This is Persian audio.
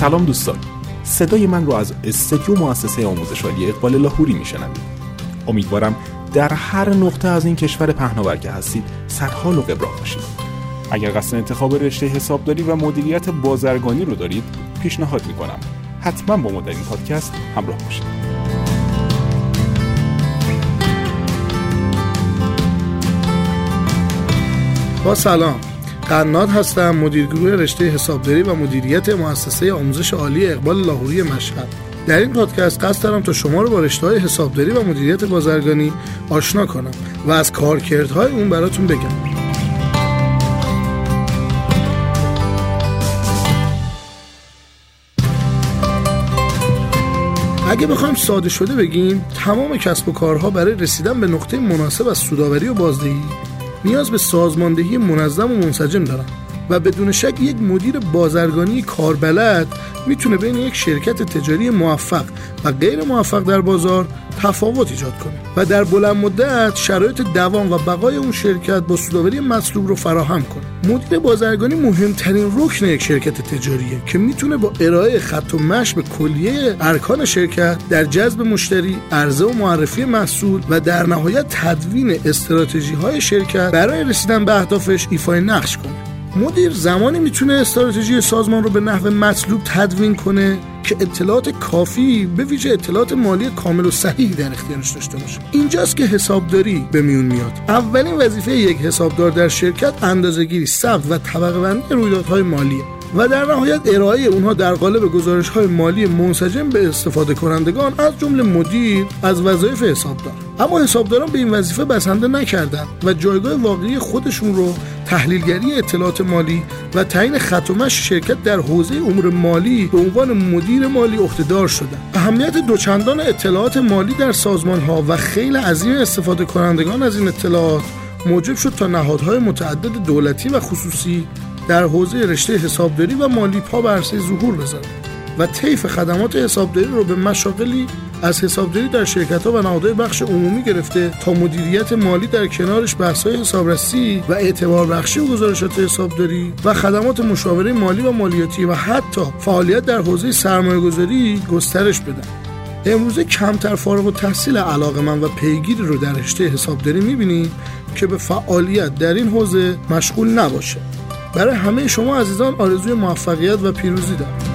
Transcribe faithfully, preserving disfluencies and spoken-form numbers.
سلام دوستان، صدای من رو از استودیو مؤسسه آموزش عالی اقبال لاهوری میشنوید. امیدوارم در هر نقطه از این کشور پهناور که هستید سرحال و قبران باشید. اگر قصد انتخاب رشته حسابداری و مدیریت بازرگانی رو دارید، پیشنهاد میکنم حتما با ما در این پادکست همراه باشید. با سلام، قناد هستم، مدیر گروه رشته حسابداری و مدیریت مؤسسه آموزش عالی اقبال لاهوری مشهد. در این پادکست قصد دارم تا شما رو با رشته‌های حسابداری و مدیریت بازرگانی آشنا کنم و از کارکردهای اون براتون بگم. اگه بخوایم ساده شده بگیم، تمام کسب و کارها برای رسیدن به نقطه مناسب از سودآوری و بازدهی نیاز به سازماندهی منظم و منسجم دارن و بدون شک یک مدیر بازرگانی کاربلد میتونه بین یک شرکت تجاری موفق و غیر موفق در بازار تفاوت ایجاد کنه و در بلند مدت شرایط دوام و بقای اون شرکت با سودآوری مطلوب رو فراهم کنه. مدیر بازرگانی مهمترین رکن یک شرکت تجاریه که میتونه با ارائه خط و مشی به کلیه ارکان شرکت در جذب مشتری، عرضه و معرفی محصول و در نهایت تدوین استراتژی‌های شرکت برای رسیدن به اهدافش ایفای نقش کنه. مدیر زمانی میتونه استراتژی سازمان رو به نحو مطلوب تدوین کنه که اطلاعات کافی به ویژه اطلاعات مالی کامل و صحیح در اختیارش داشته باشه. اینجاست که حسابداری به میون میاد. اولین وظیفه یک حسابدار در شرکت اندازه‌گیری، ثبت و طبقه‌بندی رویدادهای مالیه و در نهایت ارائه اونها در قالب گزارش‌های مالی منسجم به استفاده کنندگان از جمله مدیر از وظایف حسابدار. اما حسابداران به این وظیفه بسنده نکردند و جایگاه واقعی خودشون رو تحلیلگری اطلاعات مالی و تعیین خط و مشی شرکت در حوزه امور مالی به عنوان مدیر مالی عهده‌دار شدند. اهمیت دوچندان اطلاعات مالی در سازمان‌ها و خیلی عظیم استفاده کنندگان از این اطلاعات موجب شد تا نهادهای متعدد دولتی و خصوصی در حوزه رشته حسابداری و مالی پا به عرصه ظهور بزنند و طیف خدمات حسابداری رو به مشاغلی از حسابداری در شرکت‌ها و نهادهای بخش عمومی گرفته تا مدیریت مالی در کنارش بحث‌های حسابرسی و اعتبار بخشی و گزارشات حسابداری و خدمات مشاوره مالی و مالیاتی و حتی فعالیت در حوزه سرمایه‌گذاری گسترش بدن. امروزه کمتر فارغ التحصیل علاقه‌مند و پیگیری رو در رشته حسابداری می‌بینیم که به فعالیت در این حوزه مشغول نباشه. برای همه شما عزیزان آرزوی موفقیت و پیروزی دارم.